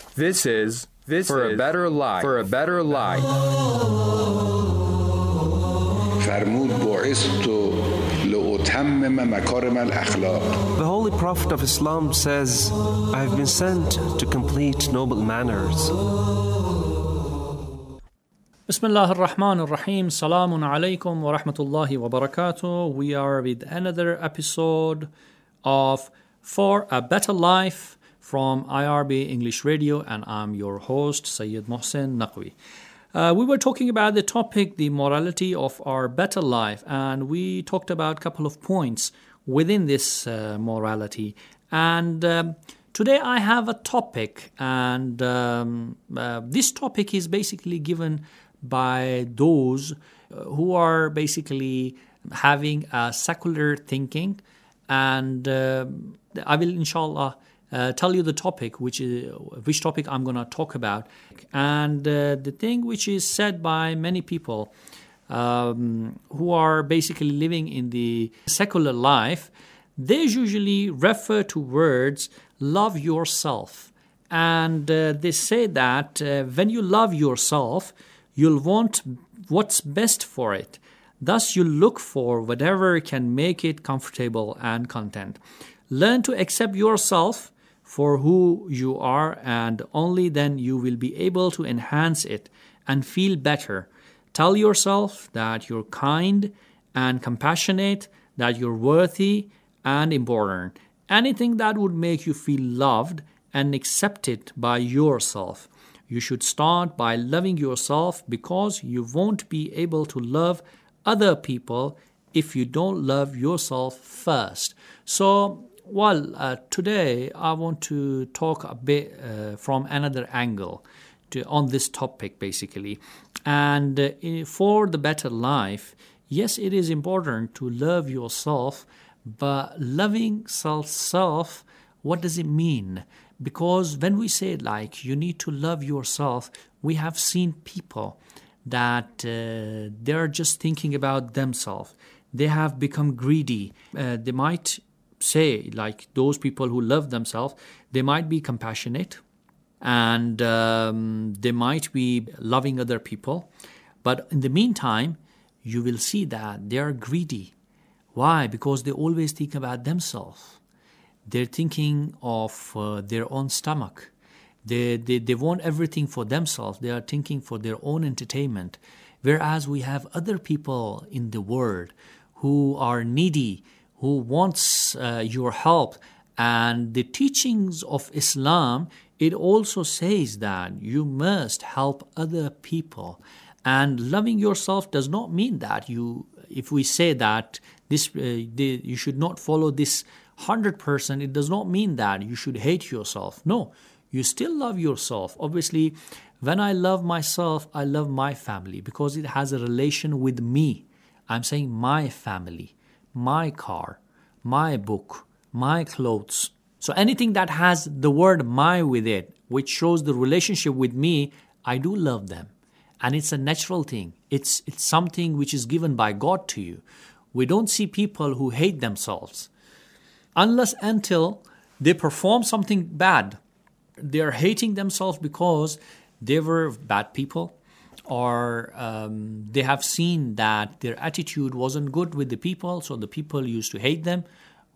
This is for a better life. For a better life. فرمود بعثت لأتمم مكارم الأخلاق. The Holy Prophet of Islam says, I have been sent to complete noble manners. Bismillah ar-Rahman ar-Rahim. Salamun alaykum wa rahmatullahi wa barakatuh. We are with another episode of For a Better Life from IRB English Radio, and I'm your host, Sayyid Mohsen Naqvi. We were talking about the topic, the morality of our better life, and we talked about a couple of points within this morality. And today I have a topic, and this topic is basically given by those who are basically having a secular thinking, and I will inshallah tell you the topic, which topic I'm going to talk about. And the thing which is said by many people who are basically living in the secular life, they usually refer to words love yourself, and they say that when you love yourself, you'll want what's best for it. Thus, you look for whatever can make it comfortable and content. Learn to accept yourself for who you are, and only then you will be able to enhance it and feel better. Tell yourself that you're kind and compassionate, that you're worthy and important. Anything that would make you feel loved and accepted by yourself. You should start by loving yourself, because you won't be able to love other people if you don't love yourself first. So, today I want to talk a bit from another angle on this topic basically. And for the better life, yes, it is important to love yourself, but loving self, what does it mean? Because when we say like you need to love yourself, we have seen people that they're just thinking about themselves. They have become greedy. They might say, like those people who love themselves, they might be compassionate, and they might be loving other people. But in the meantime, you will see that they are greedy. Why? Because they always think about themselves. They're thinking of their own stomach. They want everything for themselves. They are thinking for their own entertainment. Whereas we have other people in the world who are needy, who wants your help. And the teachings of Islam, it also says that you must help other people. And loving yourself does not mean that if we say that you should not follow this 100%, it does not mean that you should hate yourself. No, you still love yourself. Obviously, when I love myself, I love my family because it has a relation with me. I'm saying my family, my car, my book, my clothes. So anything that has the word my with it, which shows the relationship with me, I do love them. And it's a natural thing. It's something which is given by God to you. We don't see people who hate themselves. Unless until they perform something bad. They are hating themselves because they were bad people, or they have seen that their attitude wasn't good with the people, so the people used to hate them,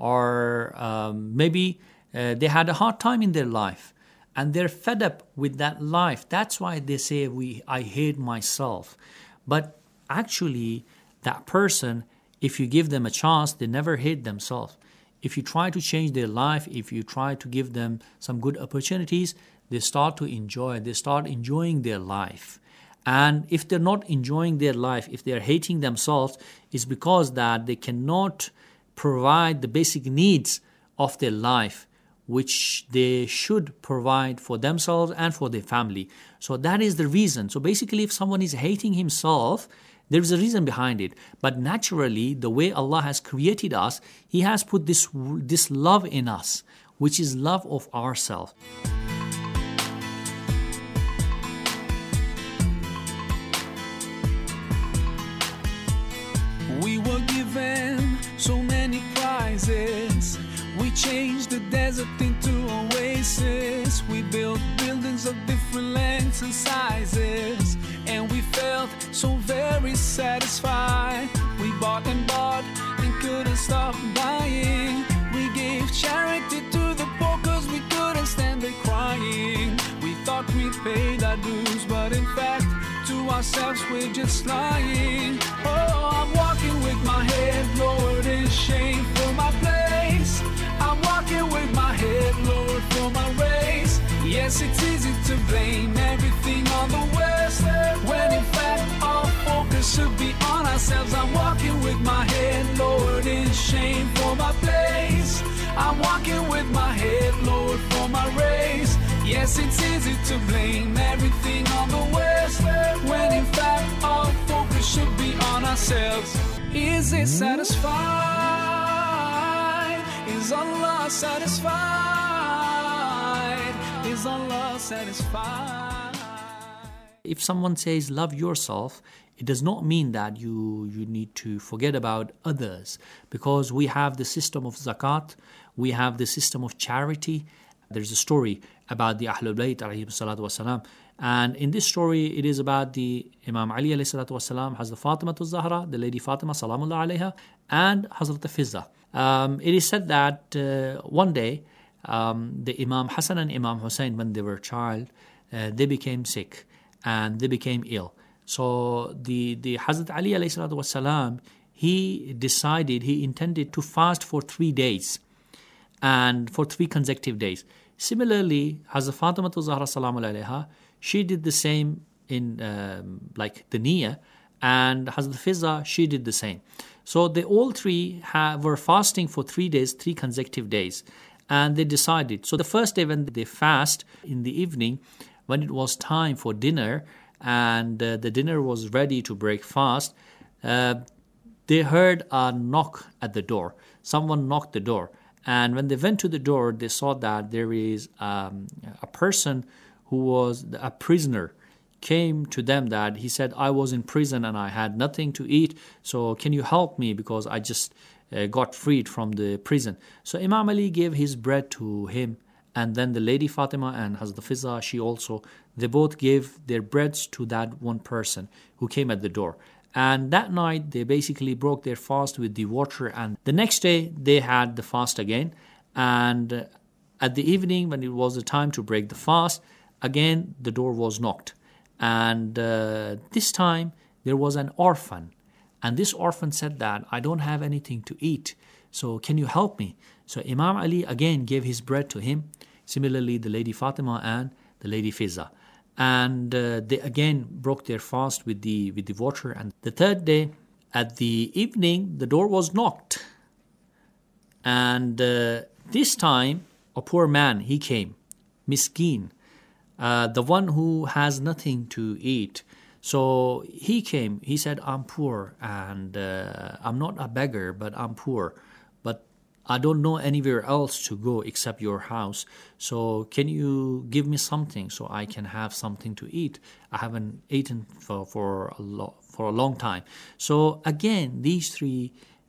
or maybe they had a hard time in their life and they're fed up with that life. That's why they say I hate myself. But actually, that person, if you give them a chance, they never hate themselves. If you try to change their life, if you try to give them some good opportunities, they start enjoying their life. And if they're not enjoying their life, if they're hating themselves, it's because that they cannot provide the basic needs of their life, which they should provide for themselves and for their family. So that is the reason. So basically, if someone is hating himself, there is a reason behind it. But naturally, the way Allah has created us, He has put this love in us, which is love of ourselves. We were given so many prizes. We changed the desert into oasis. We built buildings of shapes and sizes, and we felt so very satisfied. We bought and couldn't stop buying. We gave charity to the poor cause we couldn't stand the crying. We thought we'd paid our dues, but in fact to ourselves we're just lying. Oh, I'm walking with my head lowered in shame for my place. I'm walking with my head lowered for my race. Yes, it's easy to blame everything on the West, when in fact our focus should be on ourselves. I'm walking with my head lowered in shame for my place. I'm walking with my head lowered for my race. Yes, it's easy to blame everything on the West, when in fact our focus should be on ourselves. Is it satisfied? Is Allah satisfied? Is Allah satisfied? If someone says love yourself, it does not mean that you need to forget about others, because we have the system of zakat, we have the system of charity. There's a story about the Ahlul Bayt alayhi salatu wasalam, and in this story it is about the Imam Ali alayhi salatu wasalam, Hazrat Fatima Zahra, the Lady Fatima salamullah alayha, and Hazrat Fizza. It is said that one day the Imam Hassan and Imam Hussein, when they were a child, they became sick and they became ill. So the Hazrat Ali alayhi salatu wasalam, he intended to fast for 3 days, and for 3 consecutive days. Similarly, Hazrat Fatima Zahra salamullah alayha, she did the same in like the niyyah, and Hazrat Fizza, she did the same. So they all three were fasting for 3 days, 3 consecutive days, and they decided. So the first day when they fast in the evening, when it was time for dinner, and the dinner was ready to break fast, they heard a knock at the door. Someone knocked the door. And when they went to the door, they saw that there is a person who was a prisoner came to them, that he said, I was in prison and I had nothing to eat, so can you help me, because I just got freed from the prison. So Imam Ali gave his bread to him, and then the Lady Fatima and Hazrat Fizza, they both gave their breads to that one person who came at the door. And that night, they basically broke their fast with the water. And the next day, they had the fast again. And at the evening, when it was the time to break the fast, again, the door was knocked. And this time, there was an orphan. And this orphan said that, I don't have anything to eat, so can you help me? So Imam Ali again gave his bread to him. Similarly, the Lady Fatima and the Lady Fizza. And they again broke their fast with the water. And the third day, at the evening, the door was knocked. And this time, a poor man, he came, miskin, the one who has nothing to eat. So he came, he said, I'm poor, and I'm not a beggar, but I'm poor. But I don't know anywhere else to go except your house. So can you give me something so I can have something to eat? I haven't eaten for a long time. So again, these three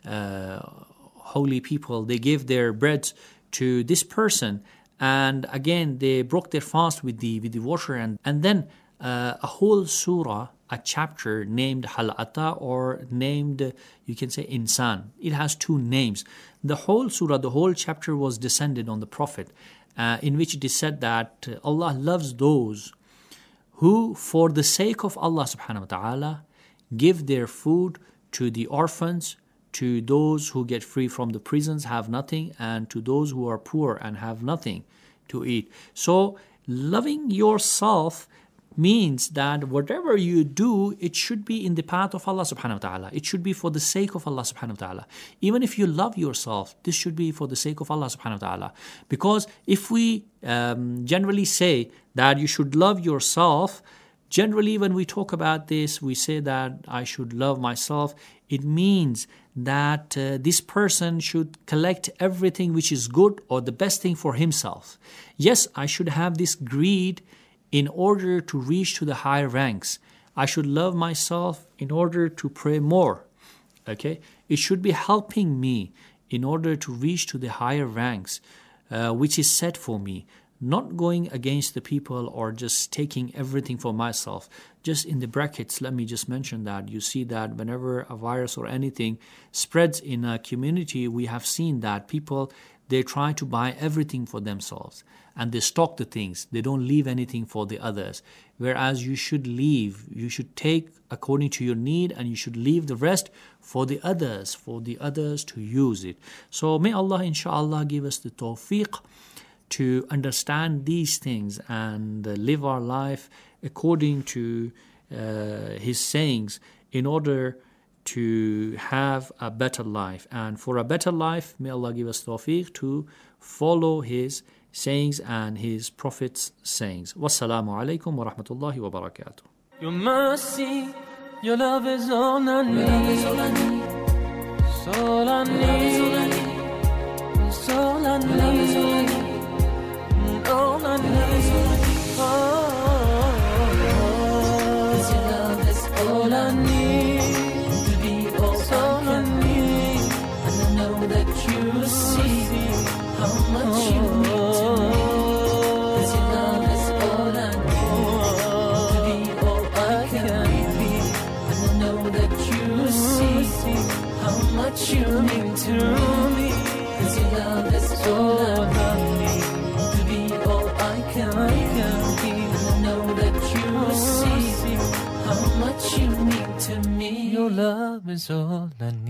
holy people, they gave their bread to this person. And again, they broke their fast with the water. And then a whole surah, a chapter named Hal-Ata, or named, you can say, Insan. It has 2 names. The whole surah, the whole chapter was descended on the Prophet, in which it is said that Allah loves those who, for the sake of Allah subhanahu wa ta'ala, give their food to the orphans, to those who get free from the prisons, have nothing, and to those who are poor and have nothing to eat. So loving yourself means that whatever you do, it should be in the path of Allah subhanahu wa ta'ala. It should be for the sake of Allah subhanahu wa ta'ala. Even if you love yourself, this should be for the sake of Allah subhanahu wa ta'ala. Because if we generally say that you should love yourself, generally when we talk about this, we say that I should love myself. It means that this person should collect everything which is good or the best thing for himself. Yes, I should have this greed in order to reach to the higher ranks. I should love myself in order to pray more. Okay? It should be helping me in order to reach to the higher ranks, which is set for me. not going against the people or just taking everything for myself. Just in the brackets, let me just mention that you see that whenever a virus or anything spreads in a community, we have seen that people, they try to buy everything for themselves and they stock the things. They don't leave anything for the others. Whereas you should take according to your need, and you should leave the rest for the others to use it. So may Allah inshallah give us the tawfiq to understand these things and live our life according to His sayings in order to have a better life. And for a better life, may Allah give us tawfiq to follow His sayings and His Prophet's sayings. Wassalamu alaikum wa rahmatullahi wa barakatuh. Your mercy, your love is all I need. It's all I need. It's all I need. All I need. Cause your love is all I need to be all I need. And I know that you see how much you mean to me. Cause your love is all I need to be all I can be. And I know that you see how much you mean to me. Cause your love is all I need to be all I can be. And I know that you see how much you mean to me. Your love is all I need.